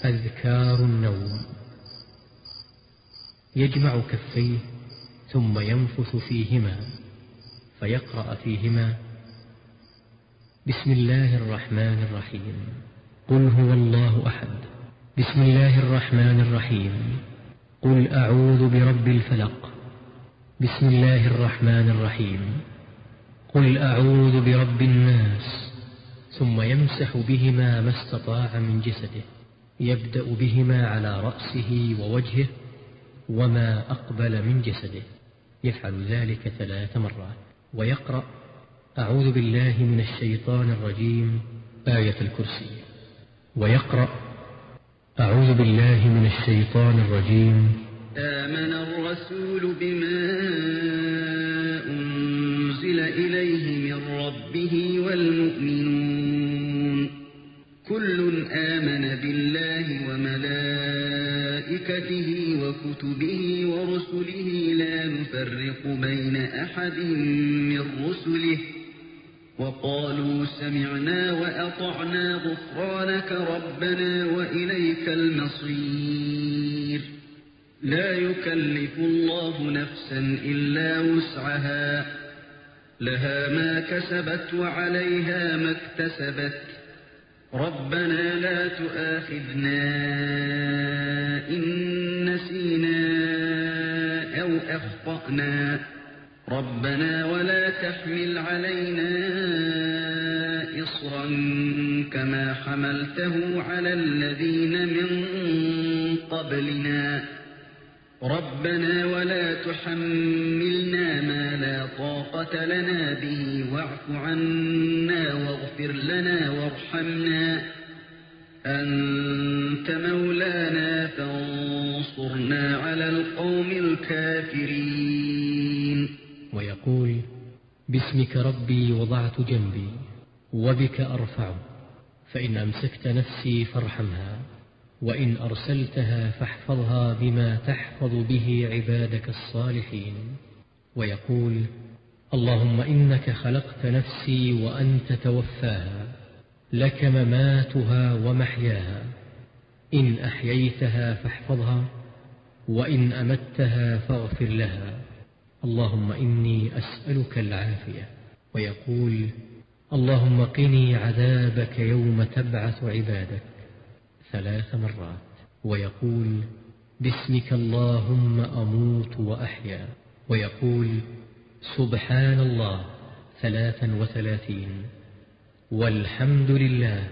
أذكار النوم. يجمع كفيه ثم ينفث فيهما فيقرأ فيهما: بسم الله الرحمن الرحيم، قل هو الله أحد، بسم الله الرحمن الرحيم، قل أعوذ برب الفلق، بسم الله الرحمن الرحيم، قل أعوذ برب الناس. ثم يمسح بهما ما استطاع من جسده، يبدأ بهما على رأسه ووجهه وما أقبل من جسده، يفعل ذلك 3 مرات. ويقرأ: أعوذ بالله من الشيطان الرجيم، آية الكرسي. ويقرأ: أعوذ بالله من الشيطان الرجيم. آمن الرسول بما أنزل إليه من ربه والمؤمنون كل آمن بالله وملائكته وكتبه ورسله لا نفرق بين أحد من رسله وقالوا سمعنا وأطعنا غفرانك ربنا وإليك المصير. لا يكلف الله نفسا إلا وسعها، لها ما كسبت وعليها ما اكتسبت. ربنا لا تؤاخذنا إن نسينا أو أخطأنا، ربنا ولا تحمل علينا إصرا كما حملته على الذين من قبلنا، ربنا ولا تحملنا ما لا طاقة لنا به واعف عنا واغفر لنا وارحمنا، أنت مولانا فانصرنا على القوم الكافرين. ويقول: باسمك ربي وضعت جنبي وبك أرفعه، فإن أمسكت نفسي فارحمها، وإن أرسلتها فاحفظها بما تحفظ به عبادك الصالحين. ويقول: اللهم إنك خلقت نفسي وأنت توفاها، لك مماتها ومحياها، إن أحييتها فاحفظها، وإن أمتها فاغفر لها، اللهم إني أسألك العافية. ويقول: اللهم قني عذابك يوم تبعث عبادك 3 مرات. ويقول: باسمك اللهم أموت وأحيا. ويقول: سبحان الله 33، والحمد لله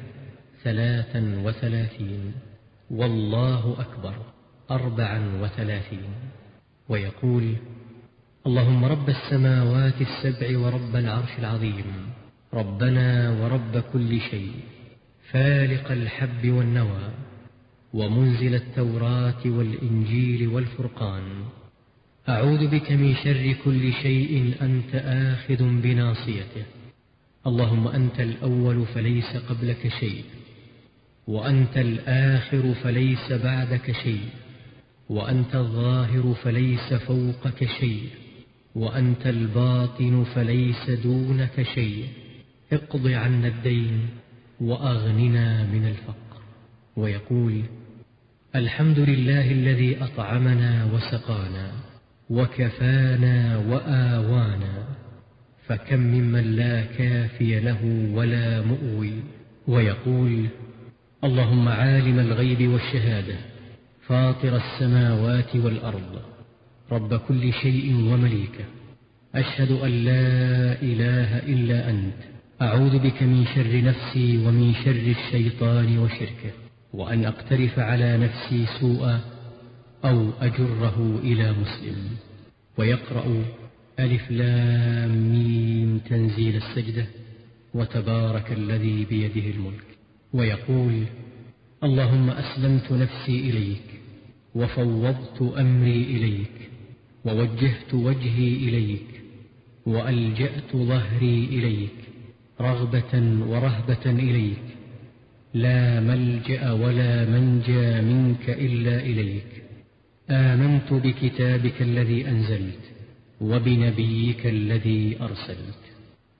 33، والله أكبر 34. ويقول: اللهم رب السماوات السبع ورب العرش العظيم، ربنا ورب كل شيء، فالق الحب والنوى، ومنزل التوراة والإنجيل والفرقان، أعوذ بك من شر كل شيء أنت آخذ بناصيته، اللهم أنت الأول فليس قبلك شيء، وأنت الآخر فليس بعدك شيء، وأنت الظاهر فليس فوقك شيء، وأنت الباطن فليس دونك شيء، اقض عنا الدين وأغننا من الفقر. ويقول: الحمد لله الذي أطعمنا وسقانا وكفانا وآوانا، فكم ممن لا كافي له ولا مؤوي. ويقول: اللهم عالم الغيب والشهادة، فاطر السماوات والأرض، رب كل شيء ومليكه، أشهد أن لا إله إلا أنت، أعوذ بك من شر نفسي ومن شر الشيطان وشركه، وأن أقترف على نفسي سوءا أو أجره إلى مسلم. ويقرأ: ألف لام ميم تنزيل السجدة، وتبارك الذي بيده الملك. ويقول: اللهم أسلمت نفسي إليك، وفوضت أمري إليك، ووجهت وجهي إليك، وألجأت ظهري إليك، رغبة ورهبة إليك، لا ملجأ ولا منجى منك إلا إليك. آمنت بكتابك الذي أنزلت وبنبيك الذي أرسلت.